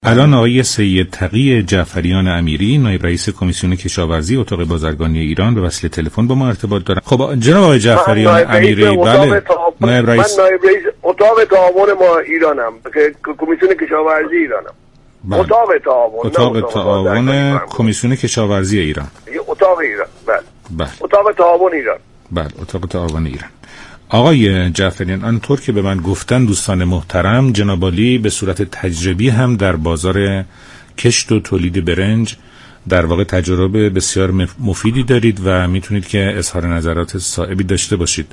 الان آقای سید تقی جعفریان امیری نایب رئیس کمیسیون کشاورزی اتاق بازرگانی ایران به وسیله تلفن با ما ارتباط دارن. خب جناب آقای جعفریان امیری، بله نایب رئیس اتاق تعاون ما ایرانم که کمیسیون کشاورزی ایرانم. بله. اتاق تعاون کمیسیون کشاورزی ایران. اتاق ایران. بله. اتاق تعاون ایران. بله، اتاق تعاون ایران. آقای جعفریان، آنطور که به من گفتن دوستان محترم، جناب عالی به صورت تجربی هم در بازار کشت و تولید برنج در واقع تجربه بسیار مفیدی دارید و میتونید که اظهار نظرات صائبی داشته باشید.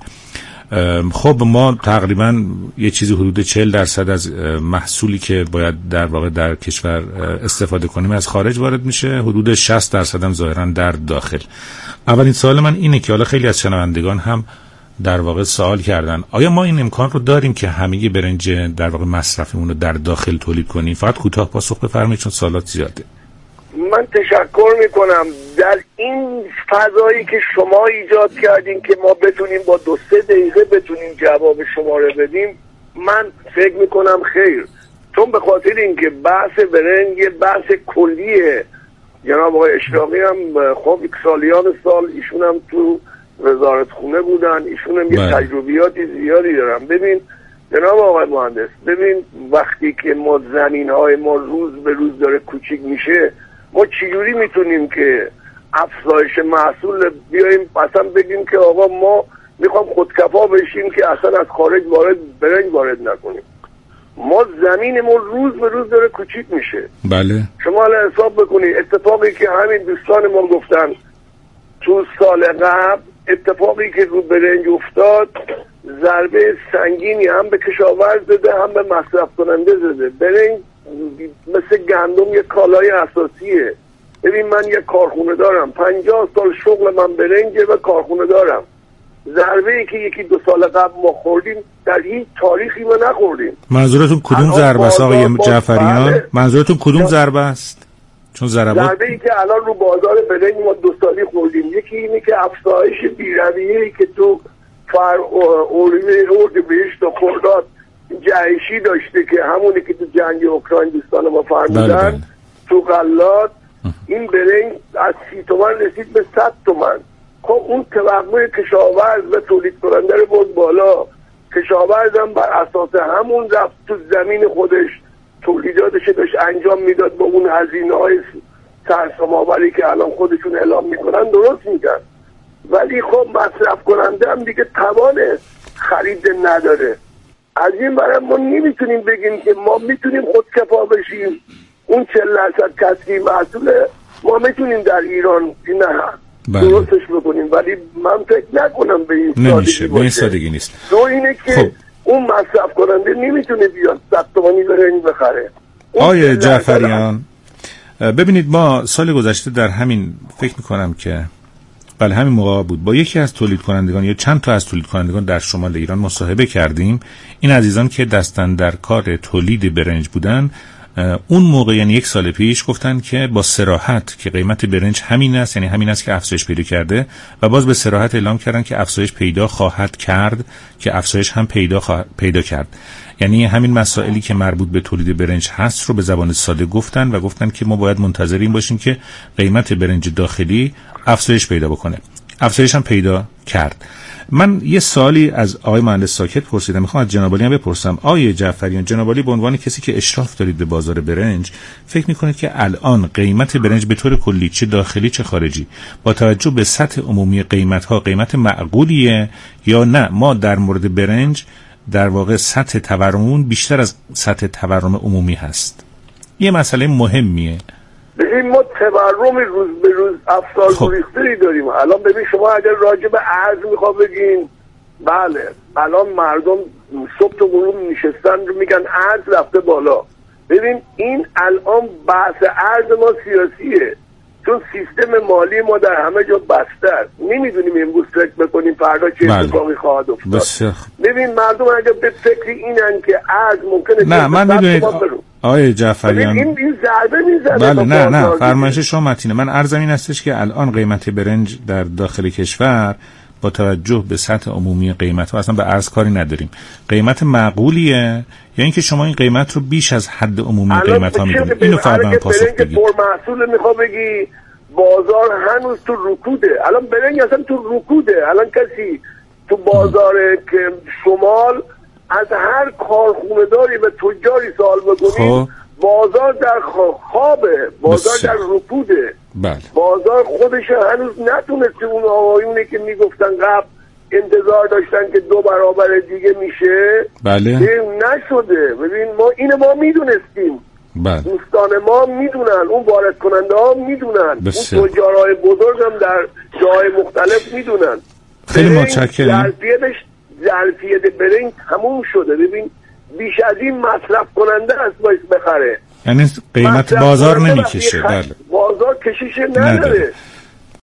خب ما تقریبا یه چیزی حدود 40% از محصولی که باید در واقع در کشور استفاده کنیم از خارج وارد میشه، حدود 60% هم ظاهرا در داخل. اولین سوال من اینه که حالا خیلی از شنوندگان هم در واقع سوال کردن، آیا ما این امکان رو داریم که همه برنج در واقع مصرفمون رو در داخل تولید کنیم؟ فقط کوتاه پاسخ بفرمایید چون سوالات زیاده. من تشکر میکنم. در این فضایی که شما ایجاد کردین که ما بتونیم با 2-3 دقیقه بتونیم جواب شما رو بدیم، من فکر میکنم خیر، چون به خاطر اینکه بحث برنج یه بحث کلیه. جناب آقای اشراقی هم خب سالیان سال ایشون هم تو وزارت خونه بودن، ایشون هم یه تجربیاتی زیادی دارن. ببین جناب آقای مهندس، ببین وقتی که ما زمین‌های ما روز به روز داره کوچیک میشه، ما چجوری میتونیم که افزایش محصول بیایم اصلا بگیم که آقا ما میخوام خودکفا بشیم که اصلا از خارج برنج وارد نکنیم؟ ما زمینمون روز به روز داره کوچیک میشه. بله. شما الان حساب بکنید اتفاقی که همین دوستان ما گفتن تو سال قبل، اتفاقی که رو برنج افتاد ضربه سنگینی هم به کشاورز زده هم به مصرف کننده زده. برنج مثل گندم یک کالای اساسیه. ببین من یک کارخونه دارم، 50 سال شغل من برنجه و کارخونه دارم. ضربه ای که 1-2 سال قبل ما خوردیم در هیچ تاریخی ما نخوردیم. منظورتون کدوم ضربه است آقای جعفریان؟ منظورتون کدوم ضربه است؟ چون ضربه ای که الان رو بازار برنج ما 2 سالی خوردیم، یکی اینه که افزایش بی‌رویه‌ای که تو اردیبهشت و خرداد جهشی داشته که همونی که تو جنگ اوکراین دوستان ما فرمودن. تو غلات این برنج از 30 تومن رسید به 100 تومن. خب اون توقع کشاورز و تولید کننده رو برد بالا. کشاورز هم بر اساس همون رفت تو زمین خودش تولیداتش داشت انجام میداد با اون هزینه‌های سرسام‌آوری که الان خودشون اعلام میکنن درست میگن. ولی خب مصرف کننده هم دیگه توان خرید نداره. از این برای ما نمیتونیم بگیم که ما میتونیم خودکفا بشیم. اون 40% کسری محصول ما میتونیم در ایران درستش بکنیم، ولی من فکر نکنم به این نمیشه، به این سادگی نیست. دو اینه که خب اون مصرف کننده نمیتونه بیاد 100 تومانی برنج بخره. آقای جعفریان ببینید، ما سال گذشته در همین فکر میکنم که بله همین موقع بود با یکی از تولید کنندگان یا چند تا از تولید کنندگان در شمال ایران مصاحبه کردیم. این عزیزان که دستن در کار تولید برنج بودن اون موقع یعنی 1 سال پیش گفتن که با صراحت که قیمت برنج همین است، یعنی همین است که افزایش پیدا کرده و باز به صراحت اعلام کردن که افزایش پیدا خواهد کرد، که افزایش هم پیدا کرد. یعنی همین مسائلی که مربوط به تولید برنج هست رو به زبان ساده گفتن و گفتن که ما باید منتظر این باشیم که قیمت برنج داخلی افزایش پیدا بکنه. افزایش هم پیدا کرد. من یه سوالی از آقای مهندس ساکت پرسیدم، میخوام از جناب عالی هم بپرسم. آقای جعفریان، جناب عالی به عنوان کسی که اشراف دارید به بازار برنج، فکر میکنید که الان قیمت برنج به طور کلی چه داخلی چه خارجی با توجه به سطح عمومی قیمت‌ها قیمت معقولیه یا نه ما در مورد برنج در واقع سطح تورممون بیشتر از سطح تورم عمومی هست؟ یه مسئله مهمیه. ببین ما تورم روز به روز افزار گریختری داریم. الان ببین شما اگر راجع به ارز میخواد بگین، بله الان مردم صبح تا غروب نشستن رو میگن ارز رفته بالا. ببین این الان بحث ارز ما سیاسیه، چون سیستم مالی ما در همه جا بسته است. نمیدونیم امروز فکر بکنیم فردا چه اتفاقی خواهد افتاد. ببین مردم اگر به فکر اینن که ارز ممکنه نه من میدونید آقای جعفریان این ضربه میزنه. بله نه فرمایش شما متینه. من عرضم این هستش که الان قیمت برنج در داخل کشور با توجه به سطح عمومی قیمت ها اصلا به ارز کاری نداریم، قیمت معقولیه یا اینکه شما این قیمت رو بیش از حد عمومی قیمت ها میدونید؟ اینو فقط من پاسخ بدید. محصول میخوام بگی بازار هنوز تو رکوده، الان برنج اصلا تو رکوده، الان کسی تو بازار که شمال از هر کارخونه داری و تجاری سوال بکنید بازار در خوابه، بازار در رکوده. بله. بازار خودش هنوز نتونسته اون آقایونی که میگفتن قبل انتظار داشتن که 2 برابر دیگه میشه، بله نشده. ببین ما میدونستیم، بله. دوستان ما میدونن، اون وارد کننده ها میدونن، اون تجارهای بزرگ هم در جای مختلف میدونن. خیلی متشکرم. ظرفیت برنج تموم شده. ببین بیش از این مصرف کننده است باید بخره، یعنی قیمت بازار نمیکشه. بله. بازار کشیش نداره.